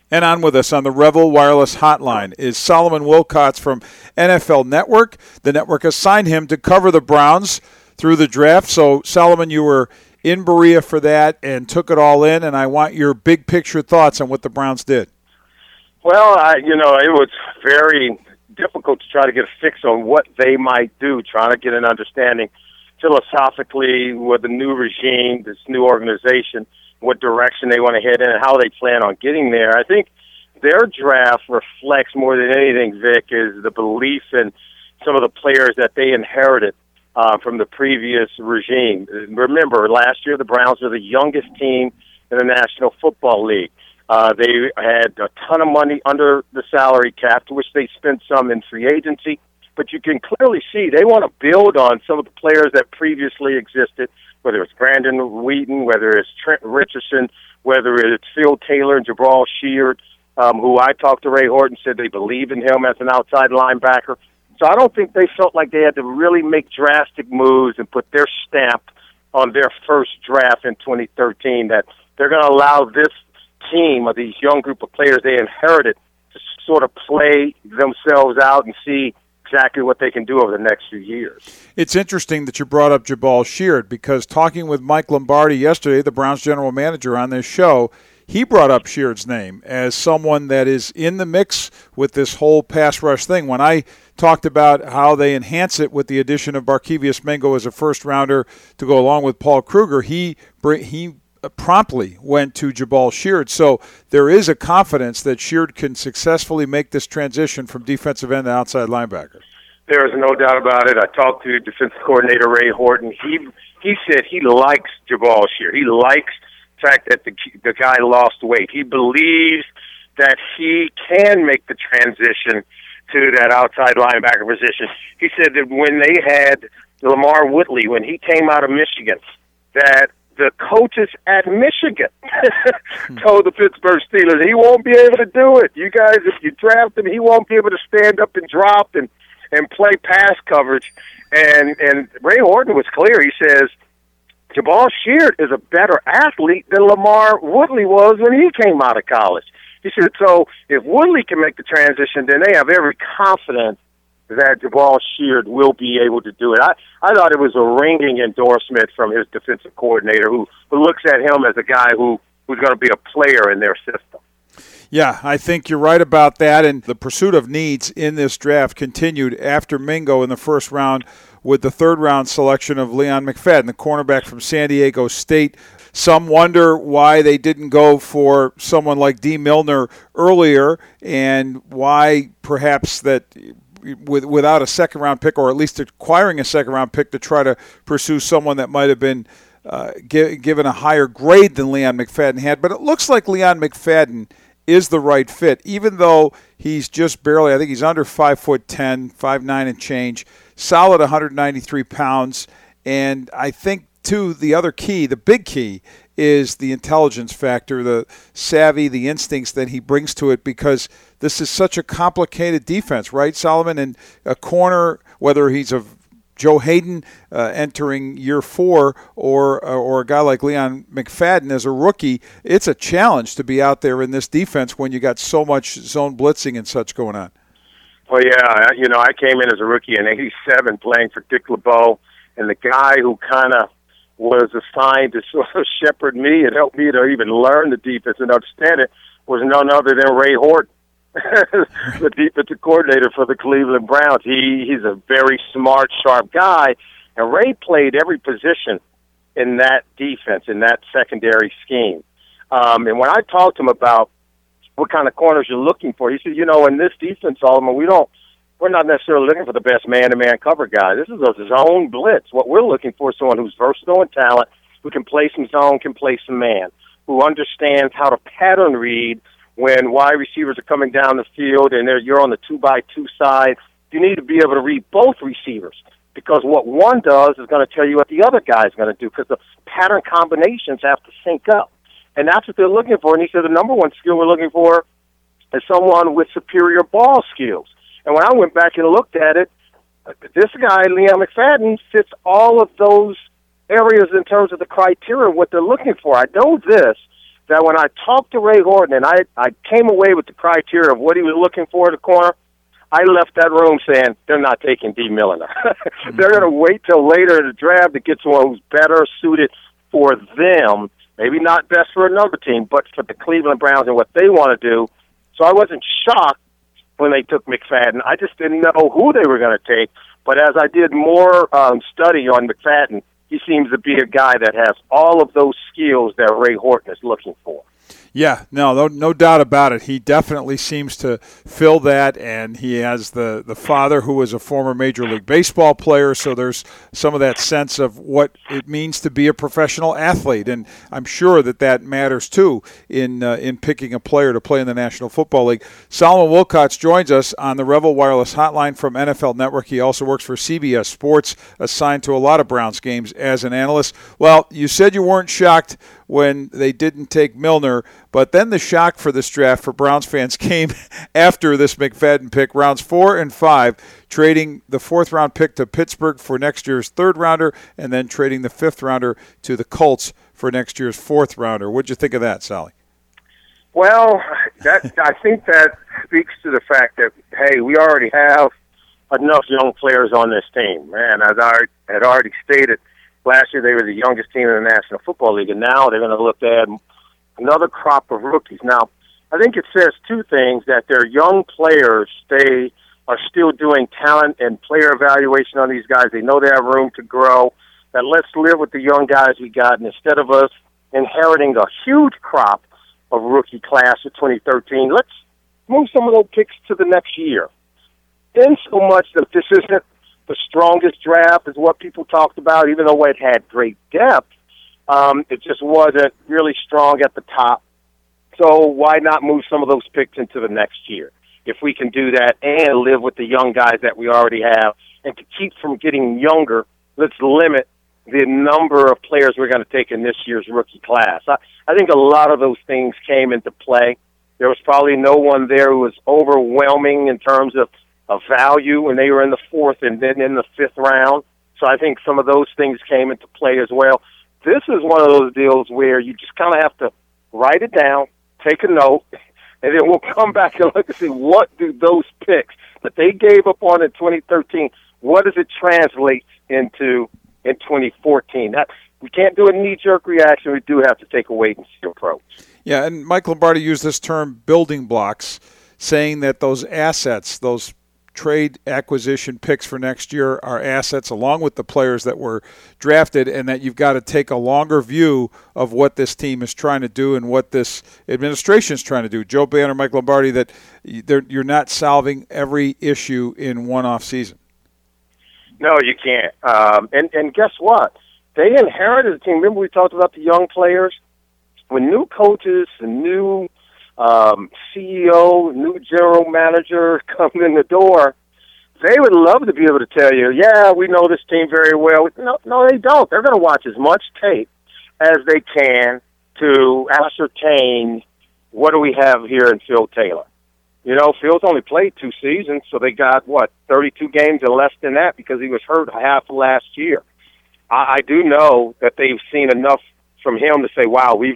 And on with us on the Revel Wireless Hotline is Solomon Wilcots from NFL Network. The network assigned him to cover the Browns through the draft. So, Solomon, you were in Berea for that and took it all in, and I want your big picture thoughts on what the Browns did. Well, it was very difficult to try to get a fix on what they might do, trying to get an understanding philosophically with the new regime, this new organization, what direction they want to head in and how they plan on getting there. I think their draft reflects more than anything, Vic, is the belief in some of the players that they inherited from the previous regime. Remember, last year the Browns were the youngest team in the National Football League. They had a ton of money under the salary cap, to which they spent some in free agency. But you can clearly see they want to build on some of the players that previously existed, whether it's Brandon Wheaton, whether it's Trent Richardson, whether it's Phil Taylor and Jabal Sheard, who I talked to Ray Horton, said they believe in him as an outside linebacker. So I don't think they felt like they had to really make drastic moves and put their stamp on their first draft in 2013, that they're going to allow this team, of these young group of players they inherited, to sort of play themselves out and see exactly what they can do over the next few years. It's interesting that you brought up Jabal Sheard, because talking with Mike Lombardi yesterday, the Browns general manager on this show, he brought up Sheard's name as someone that is in the mix with this whole pass rush thing. When I talked about how they enhance it with the addition of Barkevious Mingo as a first-rounder to go along with Paul Kruger, he promptly went to Jabal Sheard. So there is a confidence that Sheard can successfully make this transition from defensive end to outside linebacker. There is no doubt about it. I talked to defensive coordinator Ray Horton. He said he likes Jabal Sheard. He likes the fact that the guy lost weight. He believes that he can make the transition to that outside linebacker position. He said that when they had Lamar Woodley, when he came out of Michigan, that the coaches at Michigan told the Pittsburgh Steelers he won't be able to do it. You guys, if you draft him, he won't be able to stand up and drop and play pass coverage. And Ray Horton was clear. He says Jabal Sheard is a better athlete than Lamar Woodley was when he came out of college. He said, so if Woodley can make the transition, then they have every confidence that Jabal Sheard will be able to do it. I thought it was a ringing endorsement from his defensive coordinator, who looks at him as a guy who's going to be a player in their system. Yeah, I think you're right about that, and the pursuit of needs in this draft continued after Mingo in the first round with the third-round selection of Leon McFadden, the cornerback from San Diego State. Some wonder why they didn't go for someone like D. Milner earlier, and why perhaps that without a second-round pick, or at least acquiring a second-round pick to try to pursue someone that might have been given a higher grade than Leon McFadden had. But it looks like Leon McFadden is the right fit, even though he's just barely, I think he's under 5'10", 5'9" and change, solid 193 pounds. And I think, too, the other key, the big key, is the intelligence factor, the savvy, the instincts that he brings to it, because this is such a complicated defense, right, Solomon? And a corner, whether he's a Joe Hayden entering year 4 or a guy like Leon McFadden as a rookie, it's a challenge to be out there in this defense when you got so much zone blitzing and such going on. Well, yeah, I came in as a rookie in '87 playing for Dick LeBeau, and the guy who kind of was assigned to sort of shepherd me and help me to even learn the defense and understand it was none other than Ray Horton, the defensive coordinator for the Cleveland Browns. He's a very smart, sharp guy, and Ray played every position in that defense, in that secondary scheme. And when I talked to him about what kind of corners you're looking for, he said, in this defense, Solomon, we're not necessarily looking for the best man-to-man cover guy. This is a zone blitz. What we're looking for is someone who's versatile in talent, who can play some zone, can play some man, who understands how to pattern read when wide receivers are coming down the field and you're on the 2x2 side. You need to be able to read both receivers, because what one does is going to tell you what the other guy is going to do, because the pattern combinations have to sync up. And that's what they're looking for. And he said the number one skill we're looking for is someone with superior ball skills. And when I went back and looked at it, this guy, Leon McFadden, fits all of those areas in terms of the criteria of what they're looking for. I know this, that when I talked to Ray Horton and I came away with the criteria of what he was looking for at the corner, I left that room saying they're not taking D. Milliner. They're going to wait till later in the draft to get someone who's better suited for them. Maybe not best for another team, but for the Cleveland Browns and what they want to do. So I wasn't shocked when they took McFadden. I just didn't know who they were going to take. But as I did more study on McFadden, he seems to be a guy that has all of those skills that Ray Horton is looking for. Yeah, no doubt about it. He definitely seems to fill that, and he has the father who was a former Major League Baseball player, so there's some of that sense of what it means to be a professional athlete, and I'm sure that matters too in picking a player to play in the National Football League. Solomon Wilcots joins us on the Revel Wireless Hotline from NFL Network. He also works for CBS Sports, assigned to a lot of Browns games as an analyst. Well, you said you weren't shocked when they didn't take Milner, but then the shock for this draft for Browns fans came after this McFadden pick, rounds 4 and 5, trading the 4th-round pick to Pittsburgh for next year's 3rd-rounder, and then trading the 5th-rounder to the Colts for next year's 4th-rounder. What'd you think of that, Sally? Well, I think that speaks to the fact that, hey, we already have enough young players on this team. And as I had already stated, last year they were the youngest team in the National Football League, and now they're going to look to add another crop of rookies. Now, I think it says two things, that they're young players. They are still doing talent and player evaluation on these guys. They know they have room to grow, that let's live with the young guys we got, and instead of us inheriting a huge crop of rookie class of 2013, let's move some of those picks to the next year. In so much that this isn't the strongest draft is what people talked about, even though it had great depth. It just wasn't really strong at the top. So why not move some of those picks into the next year? If we can do that and live with the young guys that we already have, and to keep from getting younger, let's limit the number of players we're going to take in this year's rookie class. I think a lot of those things came into play. There was probably no one there who was overwhelming in terms of value when they were in the 4th and then in the 5th round. So I think some of those things came into play as well. This is one of those deals where you just kind of have to write it down, take a note, and then we'll come back and look and see what do those picks that they gave up on in 2013, what does it translate into in 2014? We can't do a knee-jerk reaction. We do have to take a wait-and-see approach. Yeah, and Mike Lombardi used this term building blocks, saying that those assets, those trade acquisition picks for next year are assets along with the players that were drafted, and that you've got to take a longer view of what this team is trying to do and what this administration is trying to do. Joe Banner, Mike Lombardi, that you're not solving every issue in one off season. No, you can't. And guess what? They inherited a team. Remember we talked about the young players? When new coaches and new CEO, new general manager come in the door, they would love to be able to tell you, yeah, we know this team very well. No, they don't. They're going to watch as much tape as they can to ascertain what do we have here in Phil Taylor. You know, Phil's only played 2 seasons, so they got, 32 games and less than that because he was hurt half of last year. I do know that they've seen enough from him to say, wow, we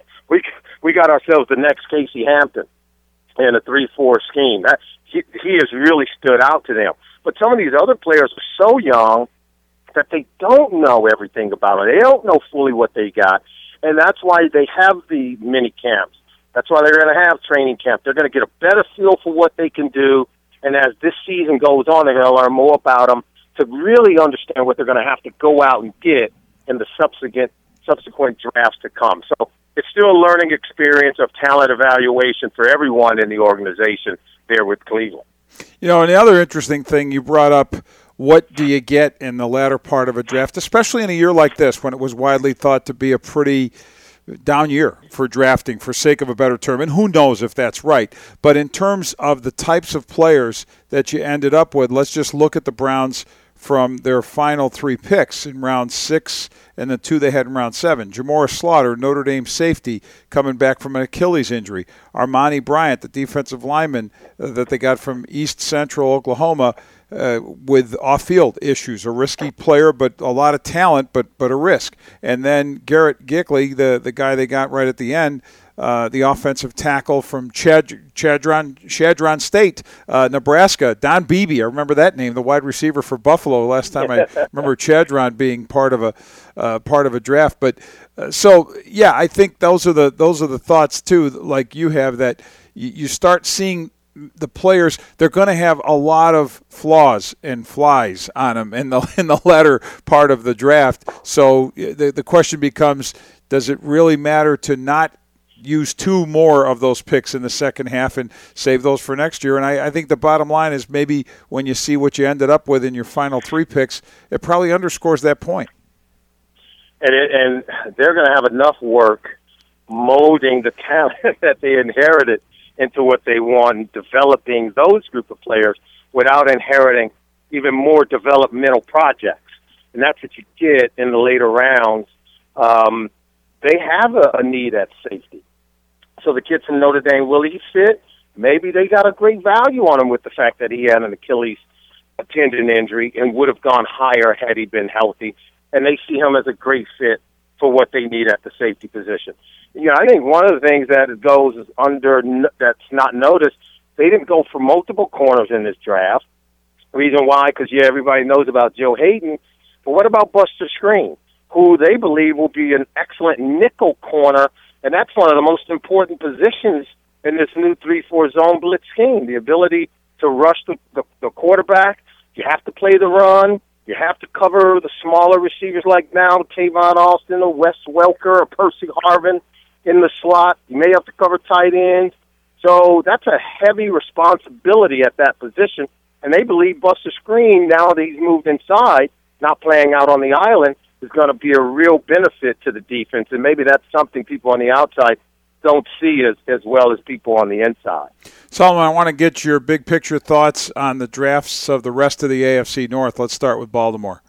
got ourselves the next Casey Hampton in a 3-4 scheme. He has really stood out to them. But some of these other players are so young that they don't know everything about it. They don't know fully what they got, and that's why they have the mini camps. That's why they're going to have training camp. They're going to get a better feel for what they can do, and as this season goes on, they're going to learn more about them to really understand what they're going to have to go out and get in the subsequent drafts to come. So it's still a learning experience of talent evaluation for everyone in the organization there with Cleveland. You know, and the other interesting thing you brought up, what do you get in the latter part of a draft, especially in a year like this when it was widely thought to be a pretty down year for drafting, for sake of a better term, and who knows if that's right. But in terms of the types of players that you ended up with, let's just look at the Browns from their final 3 picks in round 6 and the 2 they had in round 7. Jamora Slaughter, Notre Dame safety, coming back from an Achilles injury. Armani Bryant, the defensive lineman that they got from East Central Oklahoma, with off-field issues, a risky player, but a lot of talent, but a risk. And then Garrett Gickley, the guy they got right at the end, the offensive tackle from Chadron State, Nebraska, Don Beebe. I remember that name, the wide receiver for Buffalo. Last time I remember Chadron being part of a draft. But so yeah, I think those are the thoughts too, like you have, that you start seeing the players. They're going to have a lot of flaws and flies on them in the latter part of the draft. So the question becomes, does it really matter to not use two more of those picks in the second half and save those for next year? And I think the bottom line is, maybe when you see what you ended up with in your final three picks, it probably underscores that point. And they're going to have enough work molding the talent that they inherited into what they want, developing those group of players without inheriting even more developmental projects. And that's what you get in the later rounds. They have a need at safety. So the kids from Notre Dame, will he fit? Maybe they got a great value on him with the fact that he had an Achilles tendon injury and would have gone higher had he been healthy. And they see him as a great fit for what they need at the safety position. You know, I think one of the things that goes that's not noticed, they didn't go for multiple corners in this draft. Reason why, because, everybody knows about Joe Hayden. But what about Buster Skrine, who they believe will be an excellent nickel corner? And that's one of the most important positions in this new 3-4 zone blitz scheme, the ability to rush the quarterback. You have to play the run. You have to cover the smaller receivers like now Tavon Austin or Wes Welker or Percy Harvin in the slot. You may have to cover tight ends. So that's a heavy responsibility at that position. And they believe Buster Skrine, now that he's moved inside, not playing out on the island, is going to be a real benefit to the defense, and maybe that's something people on the outside don't see as well as people on the inside. Solomon, I want to get your big picture thoughts on the drafts of the rest of the AFC North. Let's start with Baltimore.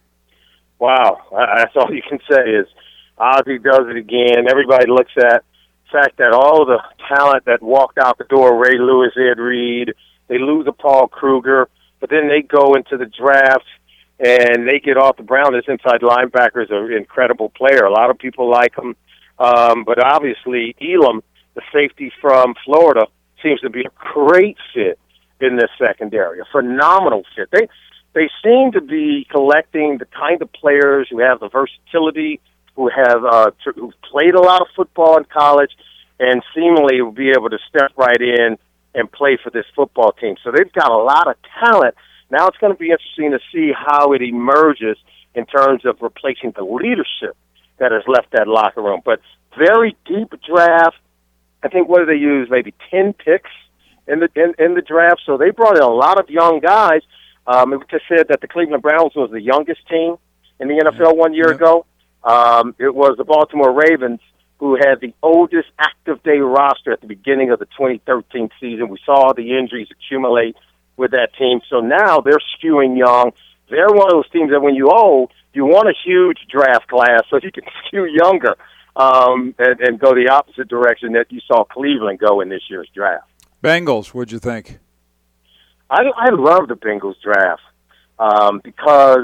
Wow, that's all you can say is Ozzie does it again. Everybody looks at the fact that all the talent that walked out the door, Ray Lewis, Ed Reed, they lose a Paul Kruger, but then they go into the draft and they get off the Brown. This inside linebacker is an incredible player. A lot of people like him. But obviously, Elam, the safety from Florida, seems to be a great fit in this secondary, a phenomenal fit. They seem to be collecting the kind of players who have the versatility, who've played a lot of football in college, and seemingly will be able to step right in and play for this football team. So they've got a lot of talent. Now it's going to be interesting to see how it emerges in terms of replacing the leadership that has left that locker room. But very deep draft. I think, what do they use? Maybe 10 picks in the draft. So they brought in a lot of young guys. It just said that the Cleveland Browns was the youngest team in the NFL 1 year ago. It was the Baltimore Ravens who had the oldest active day roster at the beginning of the 2013 season. We saw the injuries accumulate with that team. So now they're skewing young. They're one of those teams that when you old, you want a huge draft class so you can skew younger and go the opposite direction that you saw Cleveland go in this year's draft. Bengals, what'd you think? I love the Bengals draft because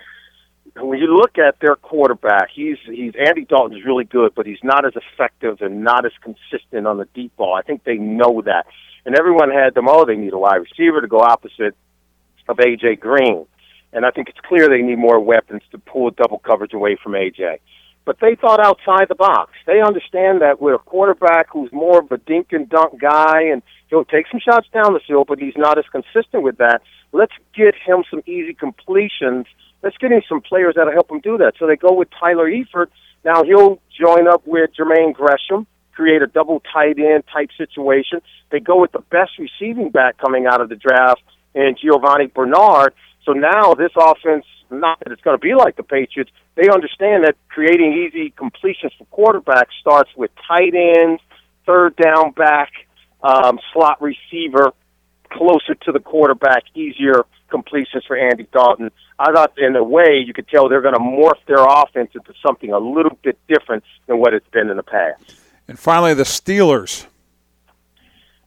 when you look at their quarterback, he's Andy Dalton is really good, but he's not as effective and not as consistent on the deep ball. I think they know that. And everyone had them, they need a wide receiver to go opposite of A.J. Green. And I think it's clear they need more weapons to pull double coverage away from A.J. But they thought outside the box. They understand that with a quarterback who's more of a dink and dunk guy, and he'll take some shots down the field, but he's not as consistent with that. Let's get him some easy completions. Let's get him some players that'll help him do that. So they go with Tyler Eifert. Now he'll join up with Jermaine Gresham, create a double tight end type situation. They go with the best receiving back coming out of the draft in Giovanni Bernard. So now this offense, not that it's going to be like the Patriots, they understand that creating easy completions for quarterbacks starts with tight ends, third down back, slot receiver, closer to the quarterback, easier completions for Andy Dalton. I thought in a way you could tell they're going to morph their offense into something a little bit different than what it's been in the past. And finally, the Steelers.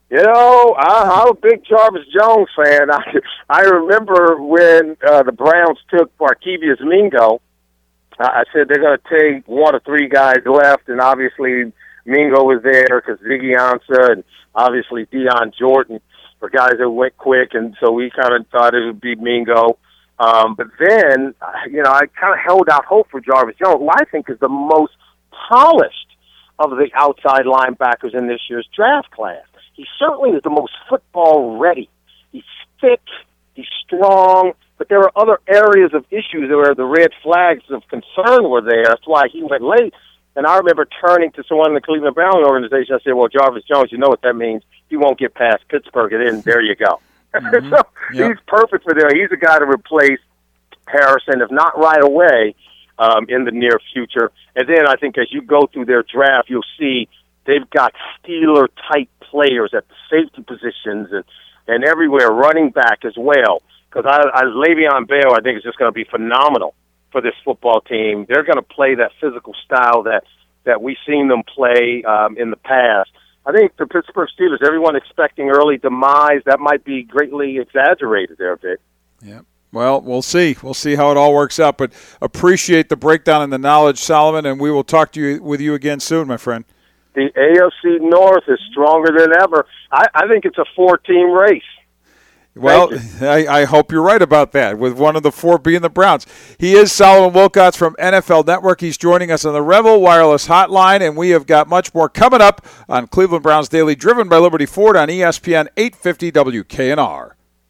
You know, I'm a big Jarvis Jones fan. I remember when the Browns took Barkevious Mingo. I said they're going to take 1 or 3 guys left, and obviously Mingo was there because Ziggy Ansah and obviously Deion Jordan were guys that went quick, and so we kind of thought it would be Mingo. But then, I kind of held out hope for Jarvis Jones, who I think is the most polished of the outside linebackers in this year's draft class. He certainly is the most football ready. He's thick, he's strong, but there are other areas of issues where the red flags of concern were there. That's why he went late. And I remember turning to someone in the Cleveland Browns organization. I said, well, Jarvis Jones, you know what that means. He won't get past Pittsburgh, and then there you go. Mm-hmm. So He's perfect for them. He's a guy to replace Harrison, if not right away, in the near future. And then I think as you go through their draft, you'll see they've got Steeler-type players at the safety positions and everywhere, running back as well. Because Le'Veon Bell, I think, is just going to be phenomenal for this football team. They're going to play that physical style that we've seen them play in the past. I think the Pittsburgh Steelers, everyone expecting early demise, that might be greatly exaggerated there, Vic. Yeah. Well, we'll see. We'll see how it all works out. But appreciate the breakdown and the knowledge, Solomon, and we will talk with you again soon, my friend. The AFC North is stronger than ever. I think it's a 4-team race. Well, I hope you're right about that, with one of the 4 being the Browns. He is Solomon Wilcots from NFL Network. He's joining us on the Revel Wireless Hotline, and we have got much more coming up on Cleveland Browns Daily, driven by Liberty Ford on ESPN 850 WKNR.